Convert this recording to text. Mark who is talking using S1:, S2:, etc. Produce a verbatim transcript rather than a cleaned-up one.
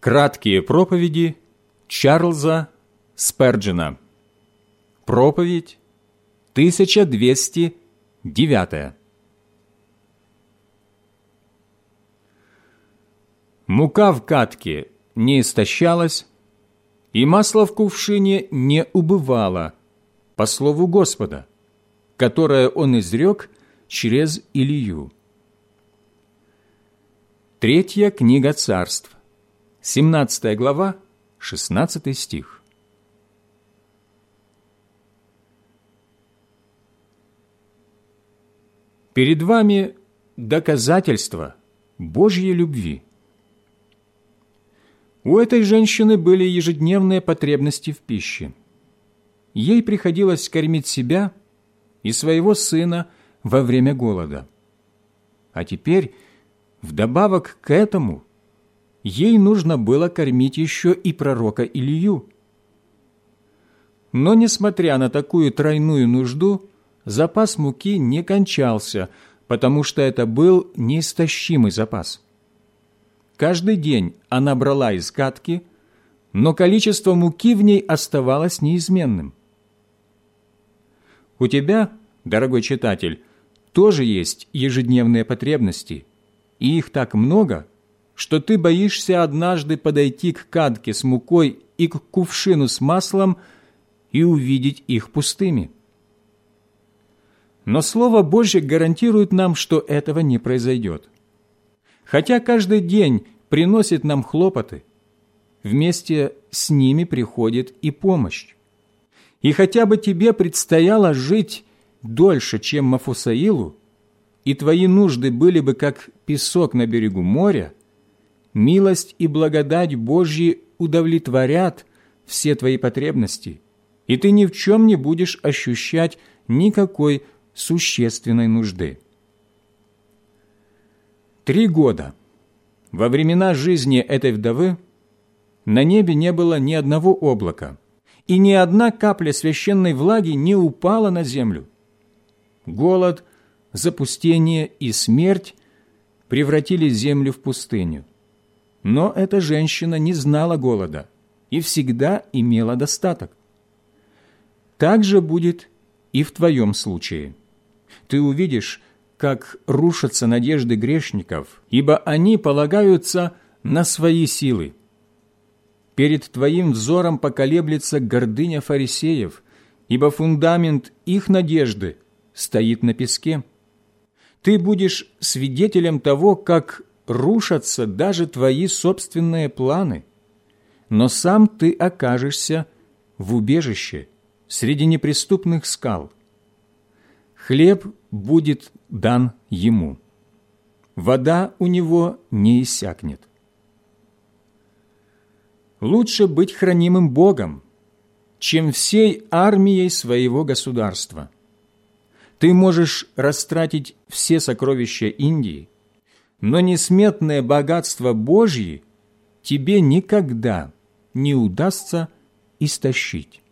S1: Краткие проповеди Чарльза Сперджена. Проповедь тысяча двести девятая. Мука в катке не истощалась, и масло в кувшине не убывало, по слову Господа, которое Он изрек через Илию. Третья книга Царств, семнадцатая глава, шестнадцатый стих. Перед вами доказательство Божьей любви. У этой женщины были ежедневные потребности в пище. Ей приходилось кормить себя и своего сына во время голода. А теперь, вдобавок к этому, ей нужно было кормить еще и пророка Илью. Но, несмотря на такую тройную нужду, запас муки не кончался, потому что это был неистощимый запас. Каждый день она брала из катки, но количество муки в ней оставалось неизменным. У тебя, дорогой читатель, тоже есть ежедневные потребности, и их так много, что ты боишься однажды подойти к катке с мукой и к кувшину с маслом и увидеть их пустыми. Но Слово Божье гарантирует нам, что этого не произойдет. Хотя каждый день приносит нам хлопоты, вместе с ними приходит и помощь. И хотя бы тебе предстояло жить дольше, чем Мафусаилу, и твои нужды были бы как песок на берегу моря, милость и благодать Божьи удовлетворят все твои потребности, и ты ни в чем не будешь ощущать никакой существенной нужды. Три года во времена жизни этой вдовы на небе не было ни одного облака, и ни одна капля священной влаги не упала на землю. Голод, запустение и смерть превратили землю в пустыню. Но эта женщина не знала голода и всегда имела достаток. Так же будет и в твоем случае. Ты увидишь, как рушатся надежды грешников, ибо они полагаются на свои силы. Перед твоим взором поколеблется гордыня фарисеев, ибо фундамент их надежды стоит на песке. Ты будешь свидетелем того, как рушатся даже твои собственные планы, но сам ты окажешься в убежище среди неприступных скал. Хлеб будет дан ему, вода у него не иссякнет. Лучше быть хранимым Богом, чем всей армией своего государства. Ты можешь растратить все сокровища Индии, но несметное богатство Божье тебе никогда не удастся истощить.